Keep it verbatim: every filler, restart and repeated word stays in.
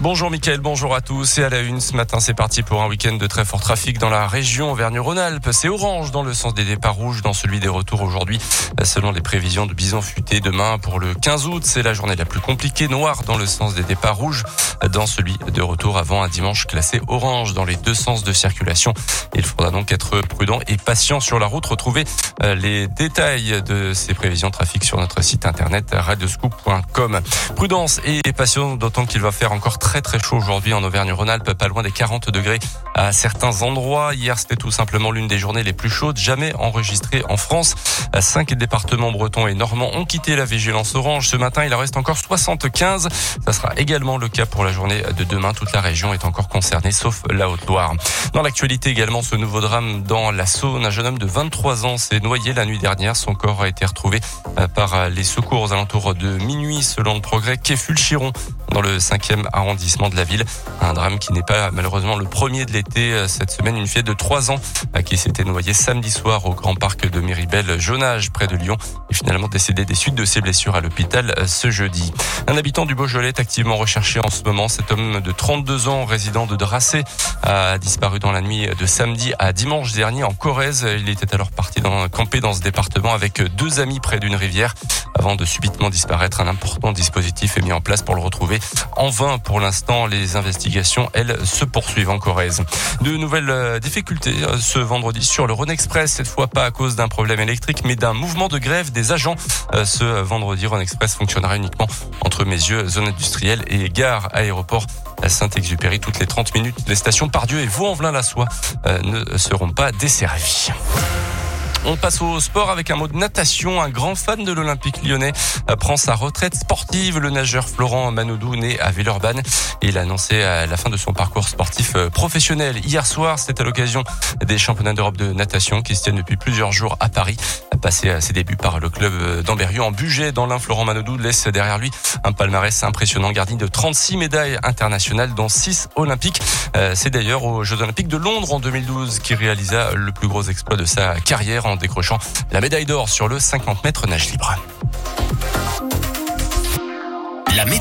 Bonjour Mickaël, bonjour à tous. Et à la une, ce matin, c'est parti pour un week-end de très fort trafic dans la région Auvergne-Rhône-Alpes. C'est orange dans le sens des départs, rouge dans celui des retours aujourd'hui. Selon les prévisions de Bison Futé, demain pour le quinze août, c'est la journée la plus compliquée. Noir dans le sens des départs, rouge dans celui de retour avant un dimanche classé orange dans les deux sens de circulation. Il faudra donc être prudent et patient sur la route. Retrouvez les détails de ces prévisions de trafic sur notre site internet radioscoop point com. Prudence et patience, d'autant qu'il va faire encore très très chaud aujourd'hui en Auvergne-Rhône-Alpes, pas loin des quarante degrés à certains endroits. Hier, c'était tout simplement l'une des journées les plus chaudes jamais enregistrées en France. Cinq départements bretons et normands ont quitté la vigilance orange. Ce matin, il en reste encore soixante-quinze. Ça sera également le cas pour la journée de demain. Toute la région est encore concernée, sauf la Haute-Loire. Dans l'actualité également, ce nouveau drame dans la Saône. Un jeune homme de vingt-trois ans s'est noyé la nuit dernière. Son corps a été retrouvé par les secours aux alentours de minuit, selon le Progrès. Quai Fulchiron, dans le cinquième arrondissement de la ville. Un drame qui n'est pas malheureusement le premier de l'été. Cette semaine, une fillette de trois ans qui s'était noyée samedi soir au Grand Parc de Méribel-Jonage, près de Lyon, est finalement décédée des suites de ses blessures à l'hôpital ce jeudi. Un habitant du Beaujolais est activement recherché en ce moment. Cet homme de trente-deux ans, résident de Dracé, a disparu dans la nuit de samedi à dimanche dernier en Corrèze. Il était alors parti dans, camper dans ce département avec deux amis près d'une rivière avant de subitement disparaître. Un important dispositif est mis en place pour le retrouver. En vain pour l'instant, les investigations, elles, se poursuivent en Corrèze. De nouvelles difficultés ce vendredi sur le Rhône Express, cette fois pas à cause d'un problème électrique, mais d'un mouvement de grève des agents. Ce vendredi, Rhône Express fonctionnera uniquement entre Meyzieux, zone industrielle, et gare aéroport à Saint-Exupéry. Toutes les trente minutes, les stations Pardieu et Vaux-en-Velin-la-Soie ne seront pas desservies. On passe au sport avec un mot de natation. Un grand fan de l'Olympique lyonnais prend sa retraite sportive. Le nageur Florent Manodou, né à Villeurbanne, et il a annoncé à la fin de son parcours sportif professionnel. Hier soir, c'était à l'occasion des championnats d'Europe de natation qui se tiennent depuis plusieurs jours à Paris. Passé à ses débuts par le club d'Ambérieu en Bugey dans l'Ain, Florent Manodou laisse derrière lui un palmarès impressionnant garni de trente-six médailles internationales, dont six olympiques. C'est d'ailleurs aux Jeux Olympiques de Londres en deux mille douze qu'il réalisa le plus gros exploit de sa carrière en décrochant la médaille d'or sur le cinquante mètres nage libre. La